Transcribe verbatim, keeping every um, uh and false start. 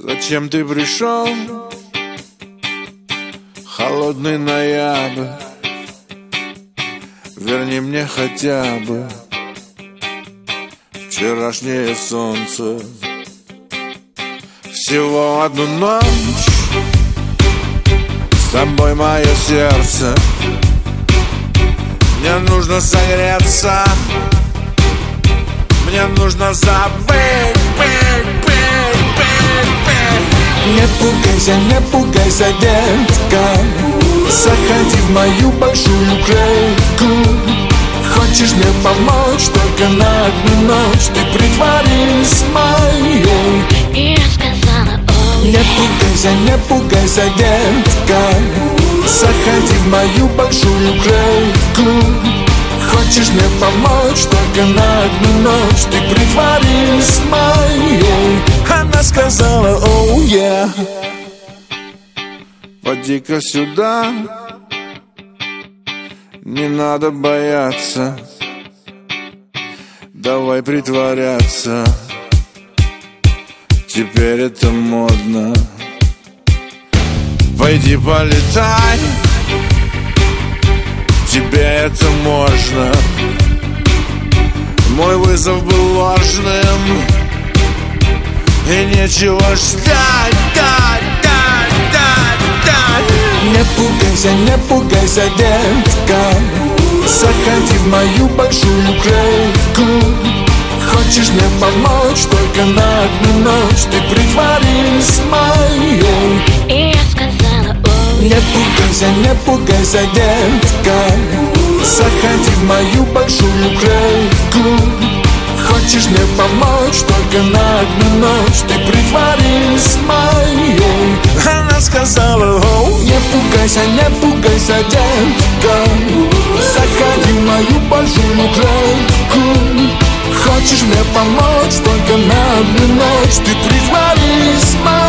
Зачем ты пришел? Холодный ноябрь. Верни мне хотя бы вчерашнее солнце. Всего одну ночь с тобой мое сердце. Мне нужно согреться, мне нужно забыть, пить, пить, пить, пить. Не пугайся, не пугайся, детка, заходи в мою большую клетку. Хочешь мне помочь, только на одну ночь ты притворись моей. И я сказала: оу. Не пугайся, не пугайся, детка, заходи в мою большую клетку. Хочешь мне помочь, только на одну ночь ты притворись моей. Она сказала: оу, oh, yeah. Поди-ка сюда, не надо бояться, давай притворяться. Теперь это модно. Пойди полетай, тебе это можно. Мой вызов был ложным, и нечего ждать, дать, дать, дать, дать. Не пугайся, не пугайся, детка, заходи в мою большую клетку. Хочешь мне помочь, только на одну ночь ты притворись моей. И я сказала: оу. Не пугайся, не пугайся, детка, заходи в мою большую клетку. Хочешь мне помочь, только на одну ночь ты притворись моей. Она сказала: оу. Не пугайся, не пугайся, детка, заходи в мою большую клетку. Хочешь мне помочь, только на одну ночь ты притворись моей.